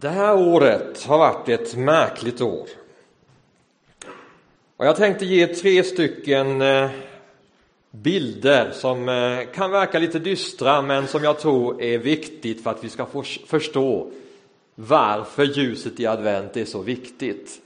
Det här året har varit ett märkligt år. Och jag tänkte ge 3 stycken bilder som kan verka lite dystra, men som jag tror är viktigt för att vi ska få förstå varför ljuset i advent är så viktigt.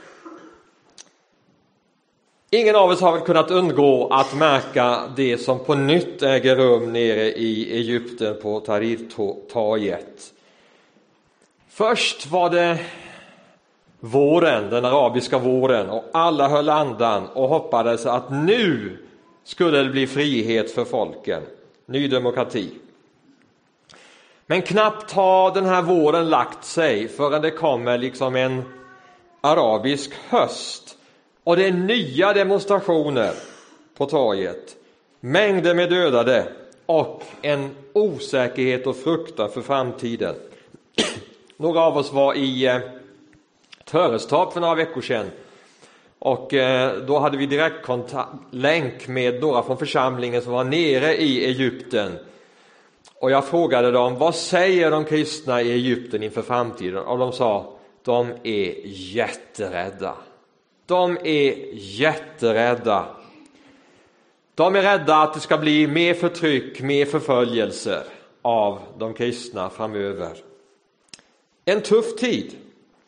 Ingen av oss har väl kunnat undgå att märka det som på nytt äger rum nere i Egypten på Tahrir-torget. Först var det våren, den arabiska våren, och alla höll andan och hoppades att nu skulle det bli frihet för folken, ny demokrati. Men knappt har den här våren lagt sig förrän det kommer liksom en arabisk höst. Och det är nya demonstrationer på torget, mängder med dödade och en osäkerhet och fruktan för framtiden. Några av oss var i Törestorp för några veckor sedan, och då hade vi direktlänk med några från församlingen som var nere i Egypten. Och jag frågade dem, vad säger de kristna i Egypten inför framtiden? Och de sa, de är jätterädda. De är jätterädda. De är rädda att det ska bli mer förtryck, mer förföljelser av de kristna framöver. En tuff tid.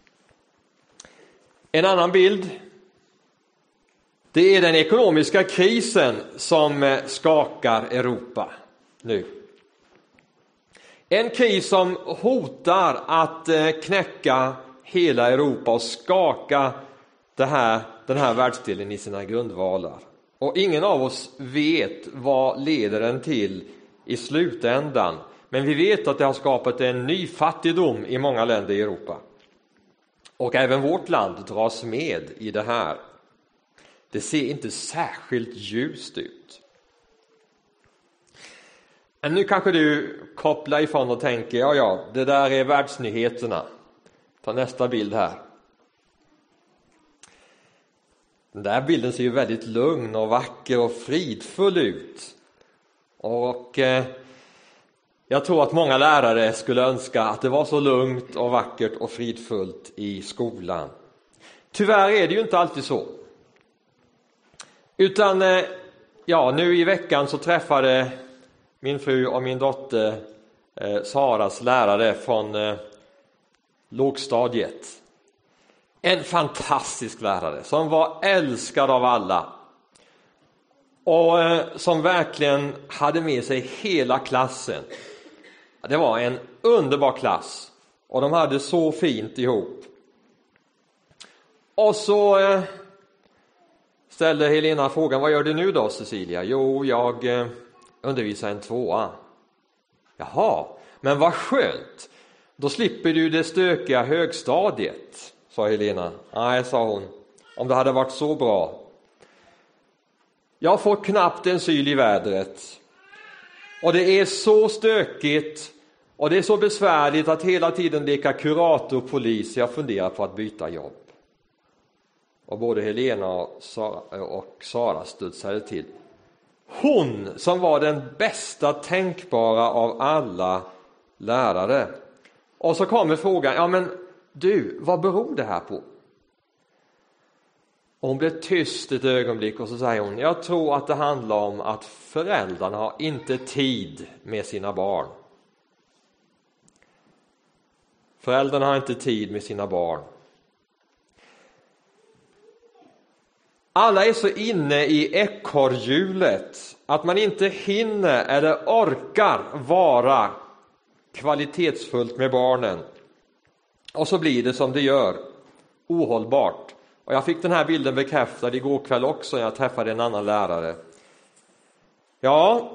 En annan bild. Det är den ekonomiska krisen som skakar Europa nu. En kris som hotar att knäcka hela Europa och skaka den här världsdelen i sina grundvalar. Och ingen av oss vet vad leder den till i slutändan. Men vi vet att det har skapat en ny fattigdom i många länder i Europa. Och även vårt land dras med i det här. Det ser inte särskilt ljust ut. Men nu kanske du kopplar ifrån och tänker, ja, det där är världsnyheterna. Ta nästa bild här. Den där bilden ser ju väldigt lugn och vacker och fridfull ut. Och jag tror att många lärare skulle önska att det var så lugnt och vackert och fridfullt i skolan. Tyvärr är det ju inte alltid så. Utan nu i veckan så träffade min fru och min dotter Saras lärare från lågstadiet. En fantastisk lärare som var älskad av alla. Och som verkligen hade med sig hela klassen. Det var en underbar klass. Och de hade så fint ihop. Och så ställde Helena frågan, vad gör du nu då, Cecilia? Jo, jag undervisar en 2:a. Jaha, men vad skönt. Då slipper du det stökiga högstadiet, sa Helena. Nej, sa hon, om det hade varit så bra. Jag får knappt en syl i vädret. Och det är så stökigt och det är så besvärligt att hela tiden leka kurator och polis. Jag funderar på att byta jobb. Och både Helena och Sara studsade till. Hon som var den bästa tänkbara av alla lärare. Och så kommer frågan, ja men du, vad beror det här på? Och hon blev tyst ett ögonblick och så säger hon, jag tror att det handlar om att föräldrarna har inte tid med sina barn. Föräldrarna har inte tid med sina barn. Alla är så inne i ekorrhjulet att man inte hinner eller orkar vara kvalitetsfullt med barnen. Och så blir det som det gör, ohållbart. Och jag fick den här bilden bekräftad igår kväll också när jag träffade en annan lärare. Ja,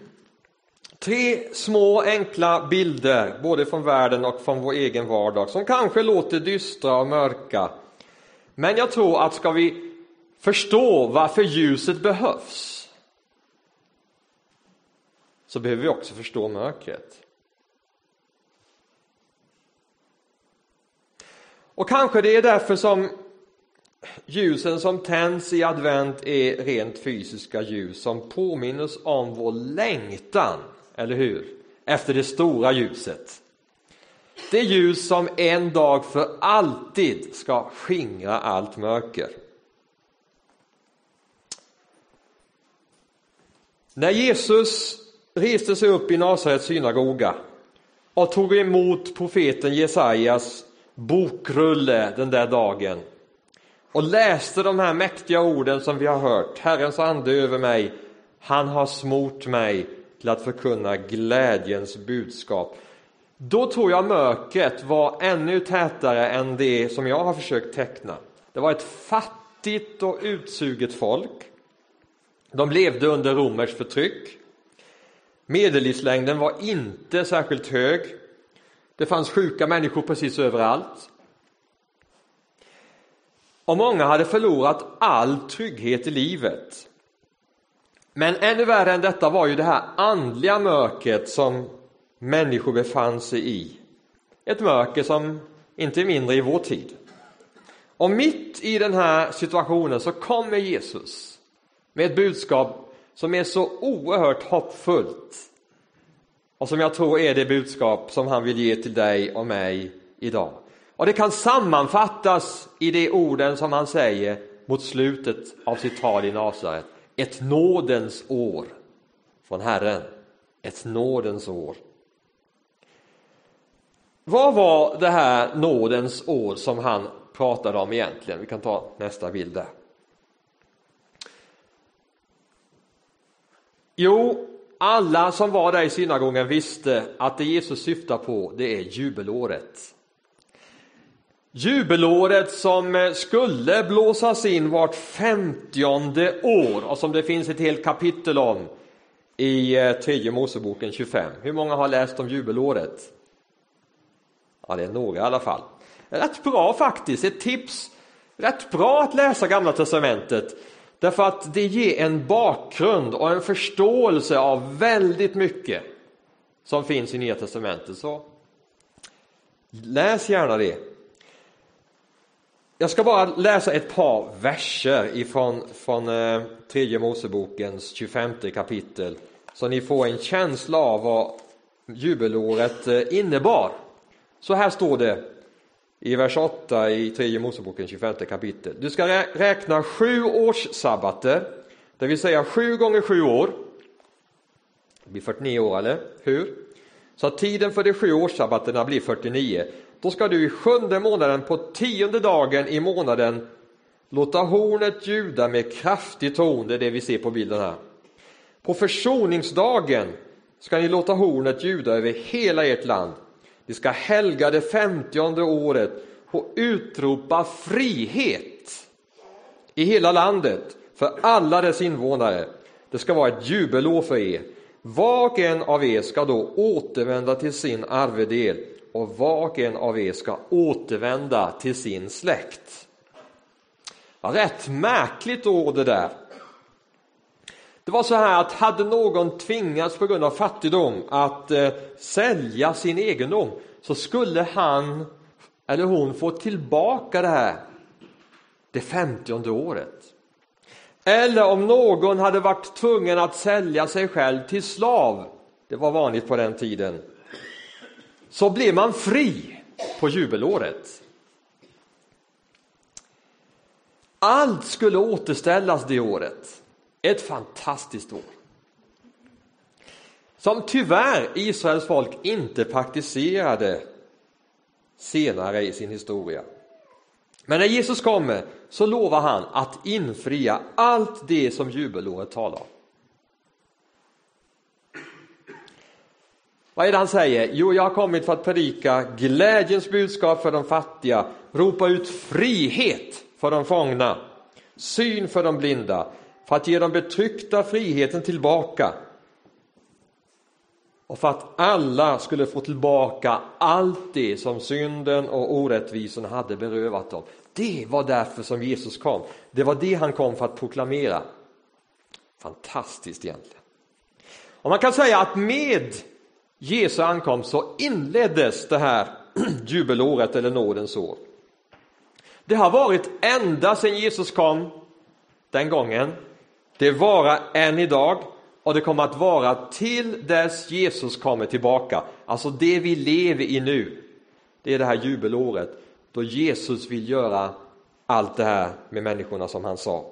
3 små enkla bilder, både från världen och från vår egen vardag, som kanske låter dystra och mörka. Men jag tror att ska vi förstå varför ljuset behövs, så behöver vi också förstå mörkret. Och kanske det är därför som ljusen som tänds i advent är rent fysiska ljus som påminner oss om vår längtan, eller hur? Efter det stora ljuset. Det ljus som en dag för alltid ska skingra allt mörker. När Jesus reste sig upp i Nasarets synagoga och tog emot profeten Jesajas bokrulle den där dagen och läste de här mäktiga orden som vi har hört: Herrens ande över mig, han har smort mig till att förkunna glädjens budskap. Då tror jag mörkret var ännu tätare än det som jag har försökt teckna. Det var ett fattigt och utsuget folk. De levde under romers förtryck. Medellivslängden var inte särskilt hög. Det fanns sjuka människor precis överallt. Och många hade förlorat all trygghet i livet. Men ännu värre än detta var ju det här andliga mörkret som människor befann sig i. Ett mörker som inte är mindre i vår tid. Och mitt i den här situationen så kommer Jesus med ett budskap som är så oerhört hoppfullt. Och som jag tror är det budskap som han vill ge till dig och mig idag. Och det kan sammanfattas i de orden som han säger mot slutet av sitt tal i Nasaret. Ett nådens år från Herren. Ett nådens år. Vad var det här nådens år som han pratade om egentligen? Vi kan ta nästa bild där. Jo, alla som var där i synagogan visste att det Jesus syftar på, det är jubelåret. Jubelåret som skulle blåsas in vart 50:e år och som det finns ett helt kapitel om i 3 Moseboken 25. Hur många har läst om jubelåret? Ja, det är några i alla fall. Rätt bra faktiskt, ett tips. Rätt bra att läsa Gamla testamentet. Därför att det ger en bakgrund och en förståelse av väldigt mycket som finns i Nya testamentet. Så läs gärna det. Jag ska bara läsa ett par verser från 3 Mosebokens 25 kapitel. Så ni får en känsla av vad jubelåret innebar. Så här står det i vers 8 i 3 Moseboken 25 kapitel. Du ska räkna 7 årssabbater, det vill säga 7 gånger 7 år. Det blir 49 år, eller hur? Så att tiden för de 7 årssabbaterna blir 49. Då ska du i 7:e månaden på 10:e dagen i månaden låta hornet ljuda med kraftig ton. Det är det vi ser på bilden här. På försoningsdagen ska ni låta hornet ljuda över hela ert land. Ni ska helga det 50:e året och utropa frihet i hela landet för alla dess invånare. Det ska vara ett jubelår för er. Var och en av er ska då återvända till sin arvedel och var och en av er ska återvända till sin släkt. Ja, rätt märkligt ord det där. Det var så här att hade någon tvingats på grund av fattigdom att sälja sin egendom, så skulle han eller hon få tillbaka det 50:e året. Eller om någon hade varit tvungen att sälja sig själv till slav, det var vanligt på den tiden, så blev man fri på jubelåret. Allt skulle återställas det året. Ett fantastiskt år. Som tyvärr Israels folk inte praktiserade senare i sin historia. Men när Jesus kommer så lovar han att infria allt det som jubelåret talar om. Vad är det han säger? Jo, jag har kommit för att predika glädjens budskap för de fattiga, ropa ut frihet för de fångna, syn för de blinda, för att ge de betryckta friheten tillbaka och för att alla skulle få tillbaka allt det som synden och orättvisorna hade berövat dem. Det var därför som Jesus kom. Det var det han kom för att proklamera. Fantastiskt egentligen. Och man kan säga att med Jesu ankomst så inleddes det här jubelåret eller nådens år. Det har varit ända sedan Jesus kom den gången. Det varar än idag och det kommer att vara till dess Jesus kommer tillbaka. Alltså det vi lever i nu. Det är det här jubelåret då Jesus vill göra allt det här med människorna som han sa.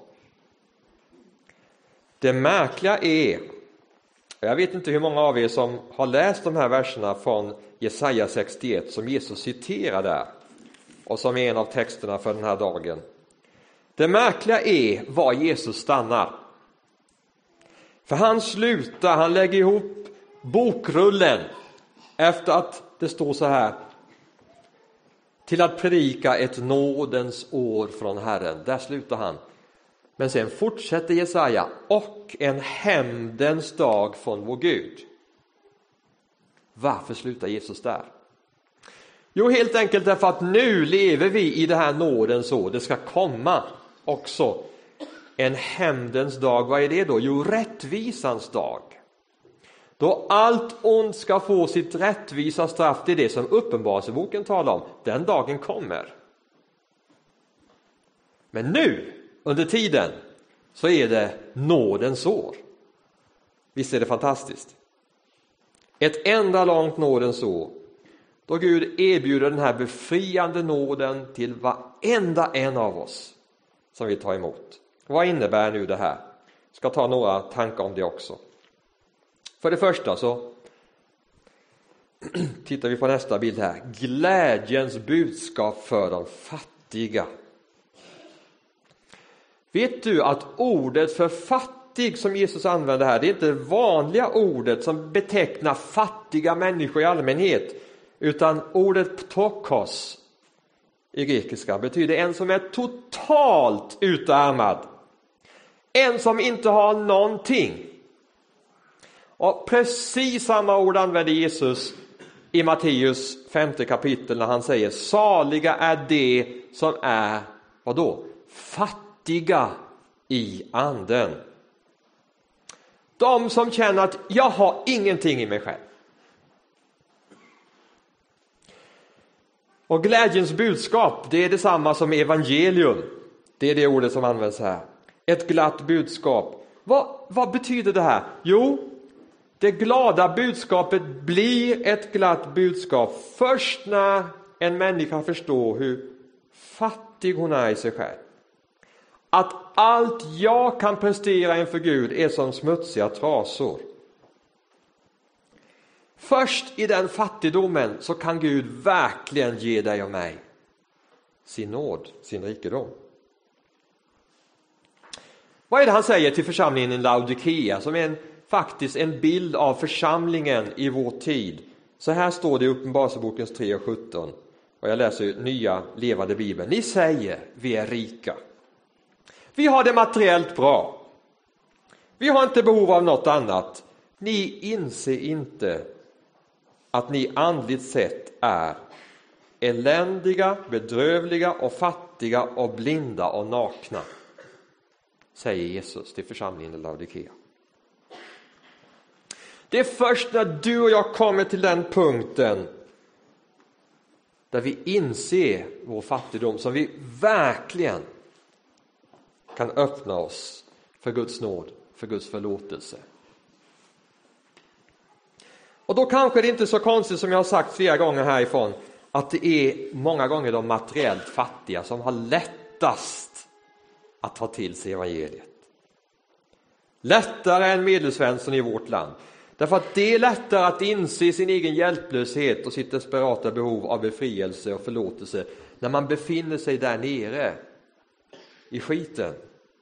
Det märkliga är, jag vet inte hur många av er som har läst de här verserna från Jesaja 61 som Jesus citerar där och som är en av texterna för den här dagen. Det märkliga är var Jesus stannar. För han lägger ihop bokrullen efter att det står så här: till att predika ett nådens år från Herren. Där slutar han. Men sen fortsätter Jesaja: och en hämndens dag från vår Gud. Varför slutar Jesus där? Jo, helt enkelt därför att nu lever vi i det här nådens år. Det ska komma också en hämndens dag. Vad är det då? Jo, rättvisans dag. Då allt ont ska få sitt rättvisa straff. Det är det som Uppenbarelseboken talar om. Den dagen kommer. Men nu, under tiden, så är det nådens år. Visst är det fantastiskt? Ett enda långt nådens år. Då Gud erbjuder den här befriande nåden till varenda en av oss som vi tar emot. Vad innebär nu det här? Jag ska ta några tankar om det också. För det första så tittar vi på nästa bild här. Glädjens budskap för de fattiga. Vet du att ordet för fattig som Jesus använder här, det är inte vanliga ordet som betecknar fattiga människor i allmänhet, utan ordet ptokos i grekiska betyder en som är totalt utarmad. En som inte har någonting. Och precis samma ord använder Jesus i Matteus 5:e kapitel när han säger: saliga är de som är, vadå? Fattiga i anden. De som känner att jag har ingenting i mig själv. Och glädjens budskap, det är detsamma som evangelium. Det är det ordet som används här. Ett glatt budskap. Vad betyder det här? Jo, det glada budskapet blir ett glatt budskap först när en människa förstår hur fattig hon är i sig själv. Att allt jag kan prestera inför Gud är som smutsiga trasor. Först i den fattigdomen så kan Gud verkligen ge dig och mig sin nåd, sin rikedom. Vad är det han säger till församlingen i Laodikea som är faktiskt en bild av församlingen i vår tid? Så här står det i Uppenbarelsebokens 3:17 och jag läser nya levande bibeln. Ni säger vi är rika. Vi har det materiellt bra. Vi har inte behov av något annat. Ni inser inte att ni andligt sett är eländiga, bedrövliga och fattiga och blinda och nakna, säger Jesus till församlingen i Laodikea. Det är först när du och jag kommer till den punkten där vi inser vår fattigdom som vi verkligen kan öppna oss för Guds nåd, för Guds förlåtelse. Och då kanske det inte är så konstigt, som jag har sagt flera gånger härifrån, att det är många gånger de materiellt fattiga som har lättast att ta till sig evangeliet. Lättare än Medelsvensson i vårt land. Därför att det är lättare att inse sin egen hjälplöshet och sitt desperata behov av befrielse och förlåtelse när man befinner sig där nere i skiten.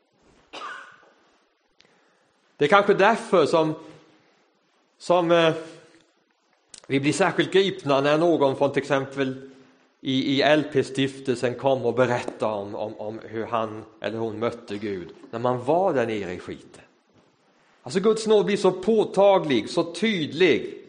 Det är kanske därför som vi blir särskilt gripna när någon från till exempel i LP-stiftelsen kom och berättade om hur han eller hon mötte Gud när man var där nere i skiten. Alltså Guds nåd blir så påtaglig, så tydlig.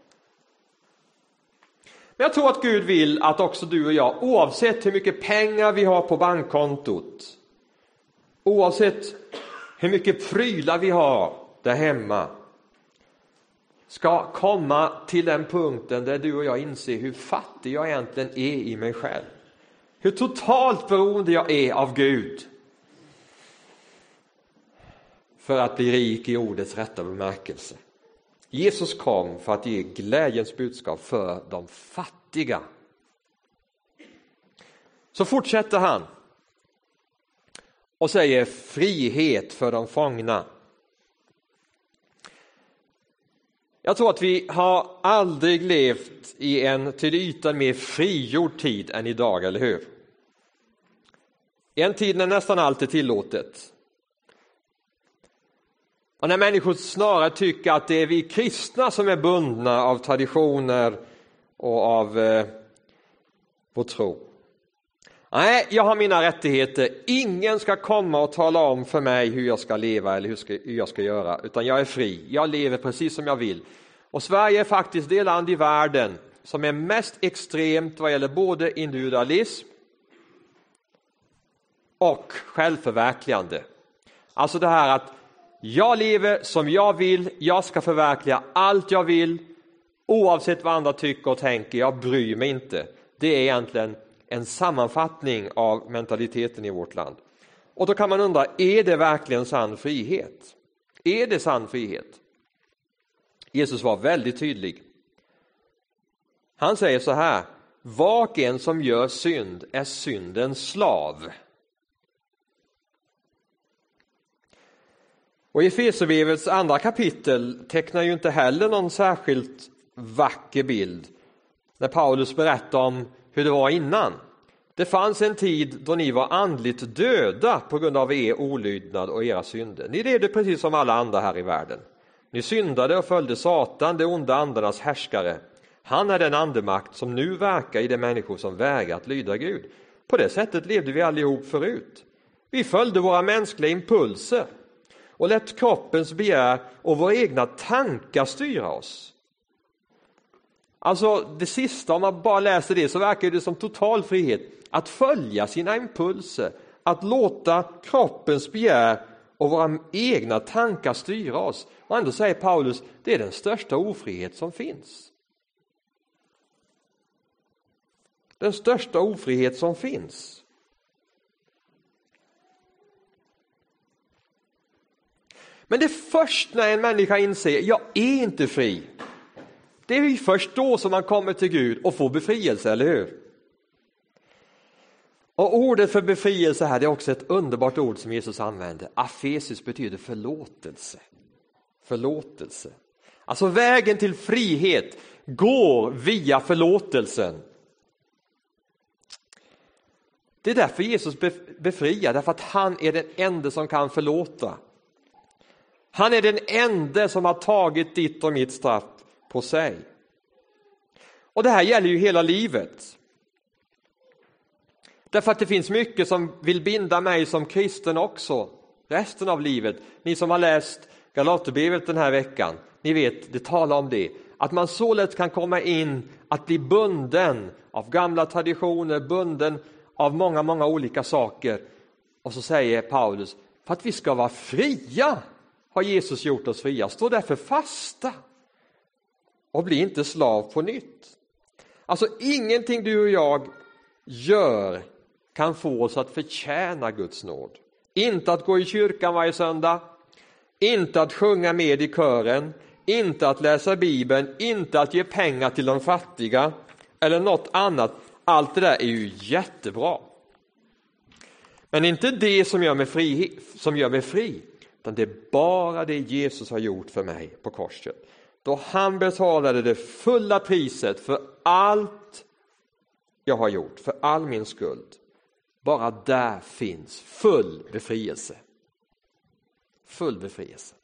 Men jag tror att Gud vill att också du och jag, oavsett hur mycket pengar vi har på bankkontot, oavsett hur mycket prylar vi har där hemma, ska komma till den punkten där du och jag inser hur fattig jag egentligen är i mig själv. Hur totalt beroende jag är av Gud. För att bli rik i ordets rätta bemärkelse. Jesus kom för att ge glädjens budskap för de fattiga Så fortsätter han och säger frihet för de fångna. Jag tror att vi har aldrig levt i en till ytan mer frigjord tid än idag, eller hur? I en tid när nästan allt är tillåtet. Och när människor snarare tycker att det är vi kristna som är bundna av traditioner och av vår tro. Nej, jag har mina rättigheter. Ingen ska komma och tala om för mig hur jag ska leva eller hur jag ska göra. Utan jag är fri. Jag lever precis som jag vill. Och Sverige är faktiskt det land i världen som är mest extremt vad gäller både individualism och självförverkligande. Alltså det här att jag lever som jag vill. Jag ska förverkliga allt jag vill. Oavsett vad andra tycker och tänker. Jag bryr mig inte. Det är egentligen en sammanfattning av mentaliteten i vårt land. Och då kan man undra, är det verkligen sann frihet? Är det sann frihet? Jesus var väldigt tydlig. Han säger så här: var och en som gör synd är syndens slav. Och i Efesierbrevets andra kapitel tecknar ju inte heller någon särskilt vacker bild när Paulus berättar om hur det var innan. Det fanns en tid då ni var andligt döda på grund av er olydnad och era synder. Ni levde precis som alla andra här i världen. Ni syndade och följde Satan, de onda andarnas härskare. Han är den andemakt som nu verkar i de människor som vägrar att lyda Gud. På det sättet levde vi allihop förut. Vi följde våra mänskliga impulser och lät kroppens begär och våra egna tankar styra oss. Alltså det sista, om man bara läser det så verkar det som total frihet. Att följa sina impulser, att låta kroppens begär och våra egna tankar styra oss. Och ändå säger Paulus, det är den största ofrihet som finns. Den största ofrihet som finns. Men det är först när en människa inser, jag är inte fri. Det är ju först då som man kommer till Gud och får befrielse, eller hur? Och ordet för befrielse här, det är också ett underbart ord som Jesus använder. Afesis betyder förlåtelse. Förlåtelse. Alltså vägen till frihet går via förlåtelsen. Det är därför Jesus befriar, därför att han är den enda som kan förlåta. Han är den enda som har tagit ditt och mitt straff på sig. Och det här gäller ju hela livet. Därför att det finns mycket som vill binda mig som kristen också. Resten av livet. Ni som har läst Galaterbrevet den här veckan. Ni vet, det talar om det. Att man så lätt kan komma in att bli bunden av gamla traditioner. Bunden av många, många olika saker. Och så säger Paulus, för att vi ska vara fria har Jesus gjort oss fria. Stå därför fasta. Och bli inte slav på nytt. Alltså ingenting du och jag gör kan få oss att förtjäna Guds nåd. Inte att gå i kyrkan varje söndag. Inte att sjunga med i kören. Inte att läsa Bibeln. Inte att ge pengar till de fattiga. Eller något annat. Allt det där är ju jättebra. Men inte det som gör mig fri. Utan det är bara det Jesus har gjort för mig på korset. Då han betalade det fulla priset för allt jag har gjort, för all min skuld. Bara där finns full befrielse. Full befrielse.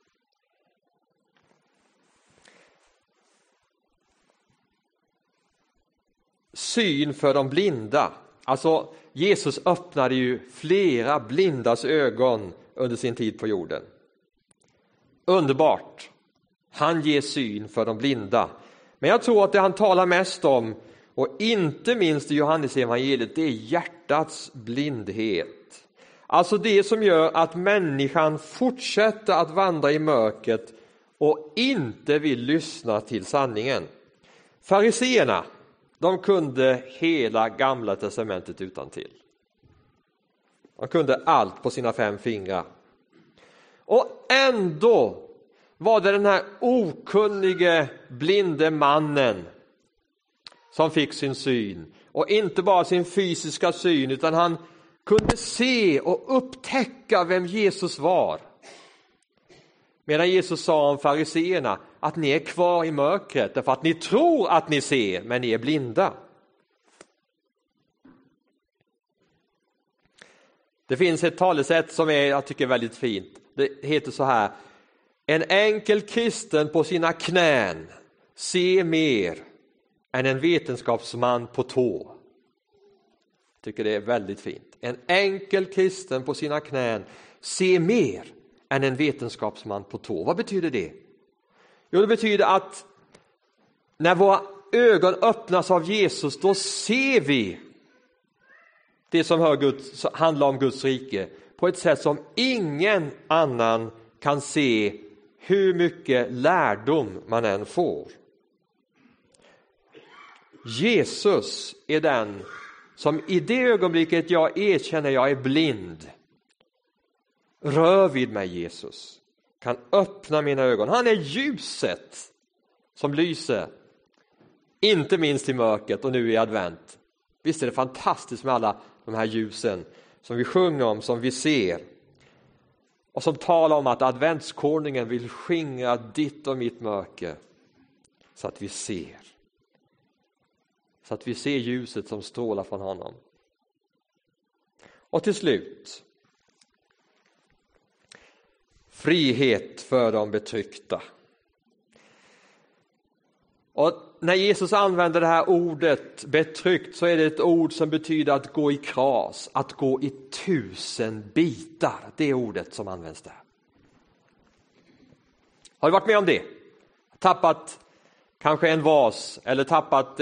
Syn för de blinda. Alltså Jesus öppnade ju flera blindas ögon under sin tid på jorden. Underbart. Han ger syn för de blinda. Men jag tror att det han talar mest om, och inte minst i Johannes evangeliet, det är hjärtats blindhet. Alltså det som gör att människan fortsätter att vandra i mörkret och inte vill lyssna till sanningen. Fariseerna, de kunde hela gamla testamentet utantill. De kunde allt på sina 5 fingrar. Och ändå var det den här okunnige blinde mannen som fick sin syn. Och inte bara sin fysiska syn, utan han kunde se och upptäcka vem Jesus var. Medan Jesus sa om fariseerna att ni är kvar i mörkret därför att ni tror att ni ser, men ni är blinda. Det finns ett talesätt som jag tycker är väldigt fint. Det heter så här: en enkel kristen på sina knän ser mer än en vetenskapsman på tå. Jag tycker det är väldigt fint. En enkel kristen på sina knän ser mer än en vetenskapsman på tå. Vad betyder det? Jo, det betyder att när våra ögon öppnas av Jesus, då ser vi det som handlar om Guds rike på ett sätt som ingen annan kan se, hur mycket lärdom man än får. Jesus är den som i det ögonblicket jag erkänner jag är blind, rör vid mig Jesus, kan öppna mina ögon. Han är ljuset som lyser, inte minst i mörkret och nu i advent. Visst är det fantastiskt med alla de här ljusen som vi sjunger om, som vi ser. Och som talar om att adventskonungen vill skingra ditt och mitt mörker. Så att vi ser. Så att vi ser ljuset som strålar från honom. Och till slut. Frihet för de betryckta. Och när Jesus använder det här ordet betryckt, så är det ett ord som betyder att gå i kras, att gå i 1000 bitar. Det är ordet som används där. Har du varit med om det? Tappat kanske en vas eller tappat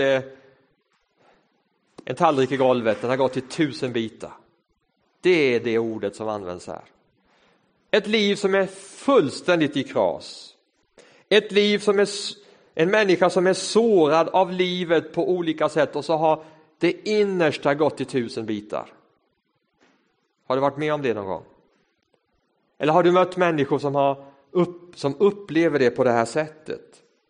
en tallrik i golvet, den har gått i 1000 bitar. Det är det ordet som används här. Ett liv som är fullständigt i kras. Ett liv som är en människa som är sårad av livet på olika sätt och så har det innersta gått i 1000 bitar. Har du varit med om det någon gång? Eller har du mött människor som upplever det på det här sättet?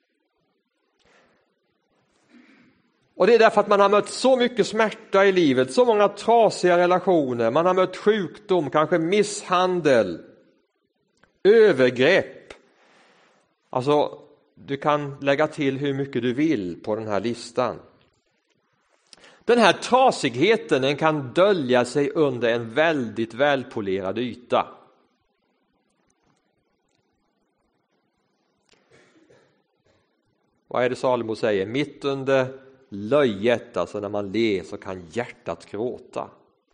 Och det är därför att man har mött så mycket smärta i livet, så många trasiga relationer, man har mött sjukdom, kanske misshandel, övergrepp. Alltså, du kan lägga till hur mycket du vill på den här listan. Den här trasigheten, den kan dölja sig under en väldigt välpolerad yta. Vad är det Salomo säger? Mitt under löjet, alltså när man ler, så kan hjärtat gråta.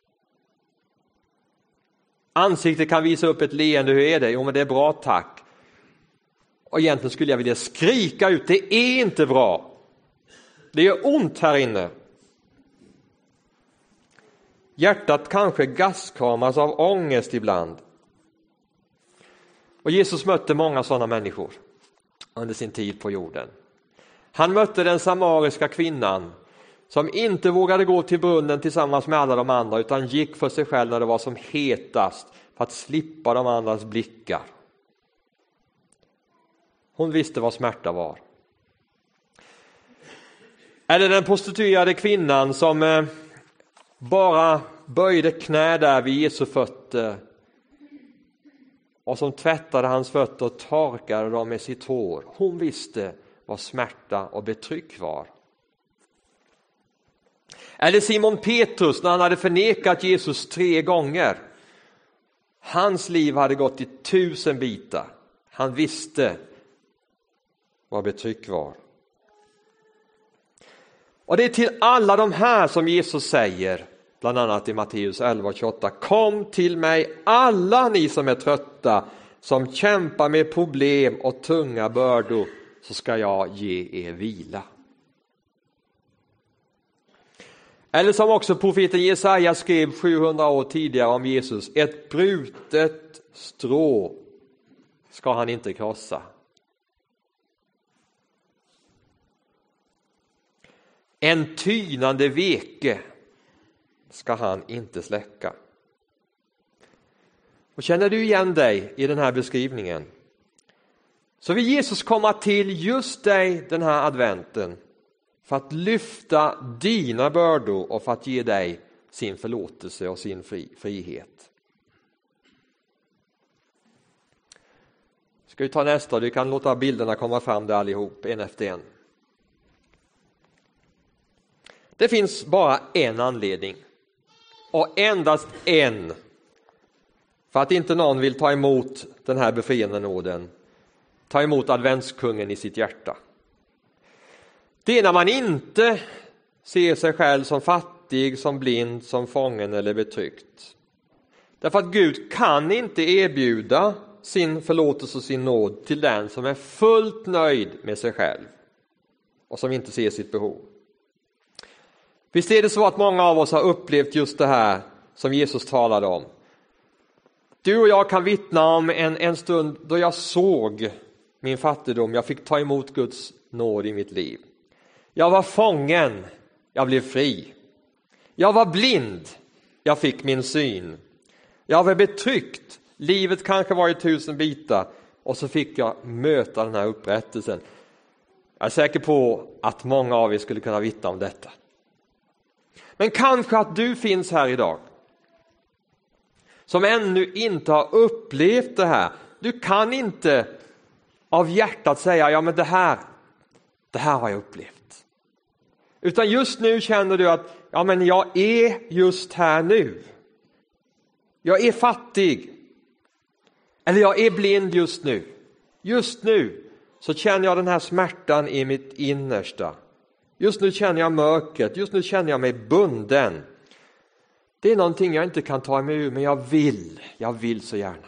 Ansiktet kan visa upp ett leende. Hur är det? Jo, men det är bra, tack. Och egentligen skulle jag vilja skrika ut, det är inte bra. Det gör ont här inne. Hjärtat kanske gaskramas av ångest ibland. Och Jesus mötte många sådana människor under sin tid på jorden. Han mötte den samariska kvinnan som inte vågade gå till brunnen tillsammans med alla de andra, utan gick för sig själv när det var som hetast för att slippa de andras blickar. Hon visste vad smärta var. Eller den prostituerade kvinnan som bara böjde knä där vid Jesu fötter och som tvättade hans fötter och torkade dem med sitt hår. Hon visste vad smärta och betryck var. Eller Simon Petrus när han hade förnekat Jesus 3 gånger. Hans liv hade gått i 1000 bitar. Han visste vad betryck var. Och det är till alla de här som Jesus säger, bland annat i Matteus 11:28. Kom till mig alla ni som är trötta, som kämpar med problem och tunga bördor, så ska jag ge er vila. Eller som också profeten Jesaja skrev 700 år tidigare om Jesus. Ett brutet strå ska han inte krossa. En tynande veke ska han inte släcka. Och känner du igen dig i den här beskrivningen? Så vill Jesus komma till just dig den här adventen för att lyfta dina bördor och för att ge dig sin förlåtelse och sin frihet. Ska vi ta nästa? Du kan låta bilderna komma fram där allihop, en efter en. Det finns bara en anledning. Och endast en. För att inte någon vill ta emot den här befriande nåden. Ta emot adventskungen i sitt hjärta. Det är när man inte ser sig själv som fattig, som blind, som fången eller betryckt. Därför att Gud kan inte erbjuda sin förlåtelse och sin nåd till den som är fullt nöjd med sig själv och som inte ser sitt behov. Visst är det så att många av oss har upplevt just det här som Jesus talade om. Du och jag kan vittna om en stund då jag såg min fattigdom. Jag fick ta emot Guds nåd i mitt liv. Jag var fången, jag blev fri. Jag var blind, jag fick min syn. Jag var betryckt, livet kanske var i 1000 bitar och så fick jag möta den här upprättelsen. Jag är säker på att många av er skulle kunna vittna om detta. Men kanske att du finns här idag som ännu inte har upplevt det här. Du kan inte av hjärtat säga, ja men det här har jag upplevt. Utan just nu känner du att, ja men jag är just här nu. Jag är fattig. Eller jag är blind just nu. Just nu så känner jag den här smärtan i mitt innersta. Just nu känner jag mörkret. Just nu känner jag mig bunden. Det är någonting jag inte kan ta mig ur, men jag vill så gärna.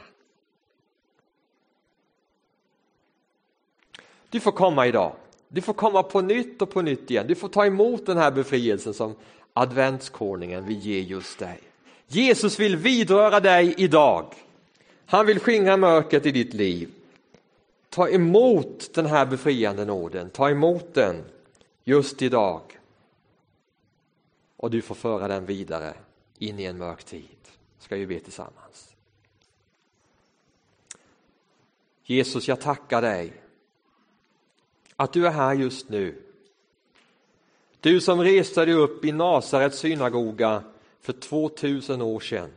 Du får komma idag. Du får komma på nytt och på nytt igen. Du får ta emot den här befrielsen som adventskonungen vill ge just dig. Jesus vill vidröra dig idag. Han vill skingra mörkret i ditt liv. Ta emot den här befriande nåden. Ta emot den just idag. Och du får föra den vidare in i en mörk tid. Ska vi be tillsammans. Jesus, jag tackar dig att du är här just nu. Du som reste dig upp i Nasarets synagoga för 2000 år sedan.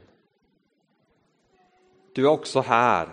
Du är också här.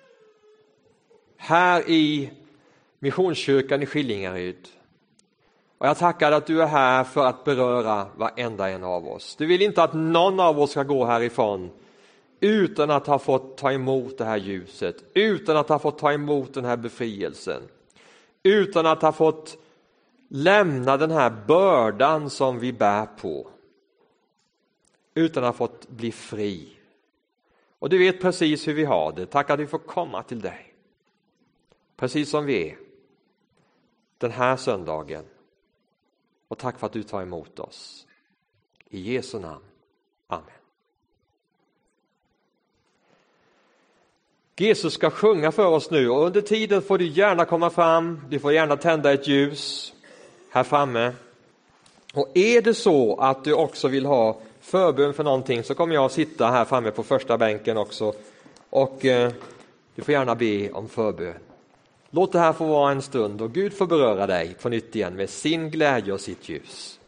Här i Missionskyrkan i Skillingaryd. Och jag tackar att du är här för att beröra varenda en av oss. Du vill inte att någon av oss ska gå härifrån utan att ha fått ta emot det här ljuset. Utan att ha fått ta emot den här befrielsen. Utan att ha fått lämna den här bördan som vi bär på. Utan att ha fått bli fri. Och du vet precis hur vi har det. Tack att vi får komma till dig. Precis som vi är. Den här söndagen. Och tack för att du tar emot oss. I Jesu namn. Amen. Jesus ska sjunga för oss nu. Och under tiden får du gärna komma fram. Du får gärna tända ett ljus här framme. Och är det så att du också vill ha förbön för någonting så kommer jag att sitta här framme på första bänken också. Och du får gärna be om förbön. Låt det här få vara en stund och Gud får beröra dig på nytt igen med sin glädje och sitt ljus.